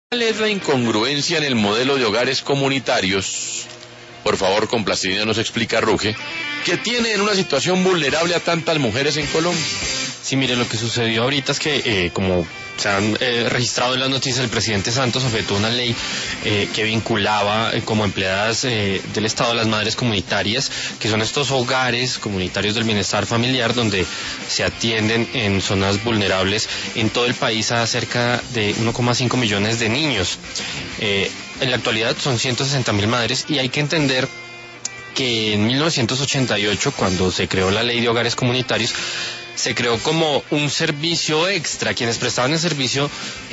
¿Cuál es la incongruencia en el modelo de hogares comunitarios? Por favor, con plastilina nos explica Ruge, que tiene en una situación vulnerable a tantas mujeres en Colombia. Sí, mire, lo que sucedió ahorita es que, como se han registrado en las noticias, el presidente Santos objetó una ley que vinculaba como empleadas del Estado a las madres comunitarias, que son estos hogares comunitarios del bienestar familiar donde se atienden en zonas vulnerables en todo el país a cerca de 1,5 millones de niños. En la actualidad son 160.000 madres y hay que entender que en 1988, cuando se creó la ley de hogares comunitarios, se creó como un servicio extra. Quienes prestaban el servicio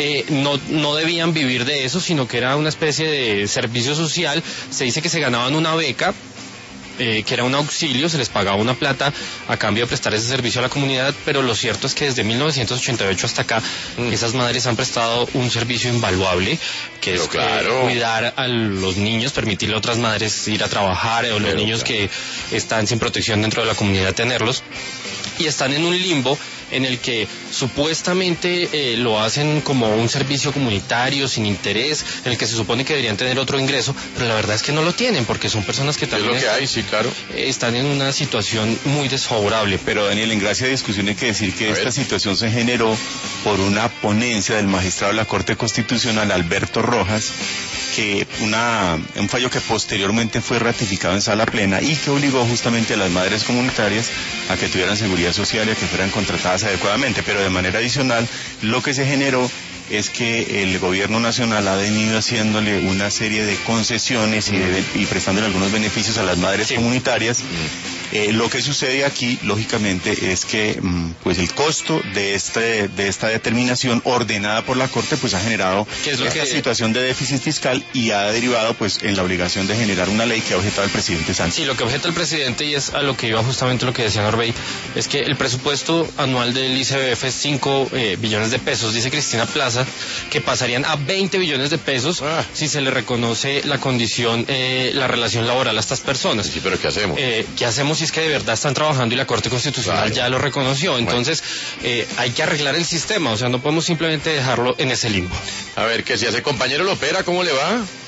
no debían vivir de eso, sino que era una especie de servicio social. Se dice que se ganaban una beca, que era un auxilio, se les pagaba una plata a cambio de prestar ese servicio a la comunidad, pero lo cierto es que desde 1988 hasta acá esas madres han prestado un servicio invaluable, que es cuidar a los niños, permitirle a otras madres ir a trabajar, o los niños que están sin protección dentro de la comunidad tenerlos, y están en un limbo en el que supuestamente lo hacen como un servicio comunitario sin interés, en el que se supone que deberían tener otro ingreso, pero la verdad es que no lo tienen, porque son personas que también están en una situación muy desfavorable. Pero Daniel, en gracia de discusión hay que decir que esta situación se generó por una ponencia del magistrado de la Corte Constitucional, Alberto Rojas, que un fallo que posteriormente fue ratificado en sala plena y que obligó justamente a las madres comunitarias a que tuvieran seguridad social y a que fueran contratadas adecuadamente. Pero de manera adicional, lo que se generó es que el gobierno nacional ha venido haciéndole una serie de concesiones y prestándole algunos beneficios a las madres comunitarias. Lo que sucede aquí, lógicamente, es que pues el costo de esta determinación ordenada por la Corte pues ha generado esta situación de déficit fiscal y ha derivado pues en la obligación de generar una ley que ha objetado el presidente Santos. Sí, lo que objeta el presidente, y es a lo que iba justamente lo que decía Norbey, es que el presupuesto anual del ICBF es 5 billones de pesos, dice Cristina Plaza, que pasarían a 20 billones de pesos si se le reconoce la condición, la relación laboral a estas personas. Sí, pero ¿qué hacemos? ¿Qué hacemos si es que de verdad están trabajando y la Corte Constitucional ya lo reconoció? Entonces, hay que arreglar el sistema, o sea, no podemos simplemente dejarlo en ese limbo. A ver, que si a ese compañero lo opera, ¿cómo le va?